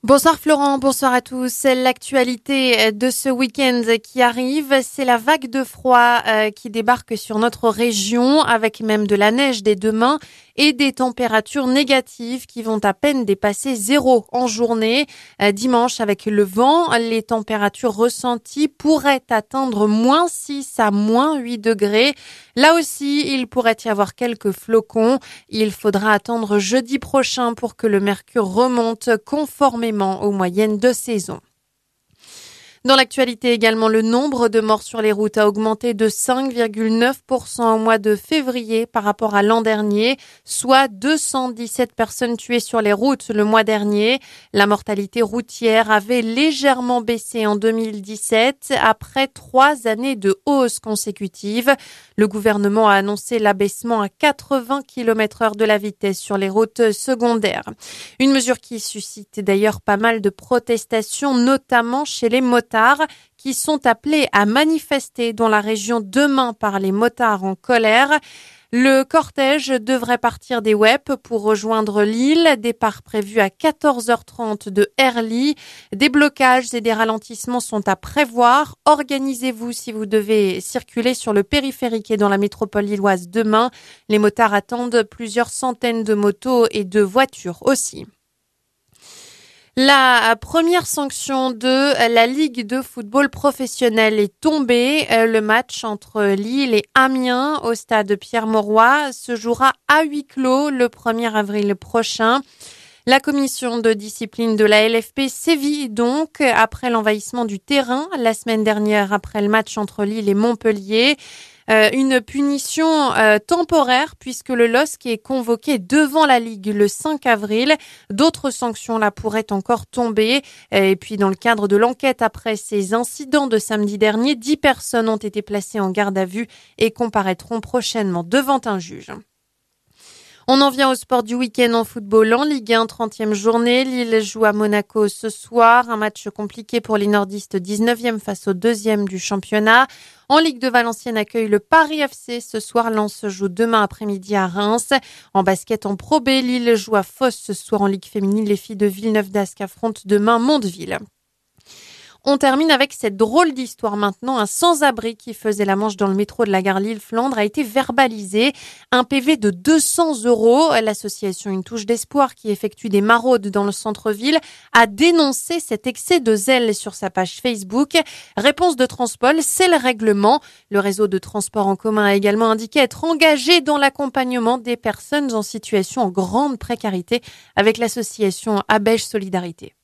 Bonsoir Florent, bonsoir à tous. L'actualité de ce week-end qui arrive, c'est la vague de froid qui débarque sur notre région avec même de la neige dès demain et des températures négatives qui vont à peine dépasser 0 en journée. Dimanche, avec le vent, les températures ressenties pourraient atteindre -6 à -8 degrés. Là aussi, il pourrait y avoir quelques flocons. Il faudra attendre jeudi prochain pour que le mercure remonte conformément aux moyennes de saison. Dans l'actualité également, le nombre de morts sur les routes a augmenté de 5,9% au mois de février par rapport à l'an dernier, soit 217 personnes tuées sur les routes le mois dernier. La mortalité routière avait légèrement baissé en 2017 après 3 années de hausse consécutive. Le gouvernement a annoncé l'abaissement à 80 km/h de la vitesse sur les routes secondaires. Une mesure qui suscite d'ailleurs pas mal de protestations, notamment chez les motards qui sont appelés à manifester dans la région demain par les motards en colère. Le cortège devrait partir des Wep pour rejoindre Lille, départ prévu à 14h30 de Herly. Des blocages et des ralentissements sont à prévoir. Organisez-vous si vous devez circuler sur le périphérique et dans la métropole lilloise demain. Les motards attendent plusieurs centaines de motos et de voitures aussi. La première sanction de la Ligue de football professionnel est tombée. Le match entre Lille et Amiens au stade Pierre-Mauroy se jouera à huis clos le 1er avril prochain. La commission de discipline de la LFP sévit donc après l'envahissement du terrain la semaine dernière après le match entre Lille et Montpellier. Une punition temporaire puisque le LOSC est convoqué devant la Ligue le 5 avril. D'autres sanctions là pourraient encore tomber. Et puis dans le cadre de l'enquête après ces incidents de samedi dernier, 10 personnes ont été placées en garde à vue et comparaîtront prochainement devant un juge. On en vient au sport du week-end en football en Ligue 1, 30e journée. Lille joue à Monaco ce soir. Un match compliqué pour les nordistes, 19e face au 2e du championnat. En Ligue 2, Valenciennes accueille le Paris FC. Ce soir, Lens joue demain après-midi à Reims. En basket en Pro B, Lille joue à Fos ce soir en Ligue féminine. Les filles de Villeneuve-d'Ascq affrontent demain Mondeville. On termine avec cette drôle d'histoire maintenant. Un sans-abri qui faisait la manche dans le métro de la gare Lille-Flandre a été verbalisé. Un PV de 200 €. L'association Une Touche d'Espoir, qui effectue des maraudes dans le centre-ville, a dénoncé cet excès de zèle sur sa page Facebook. Réponse de Transpol, c'est le règlement. Le réseau de transport en commun a également indiqué être engagé dans l'accompagnement des personnes en situation en grande précarité avec l'association Abège Solidarité.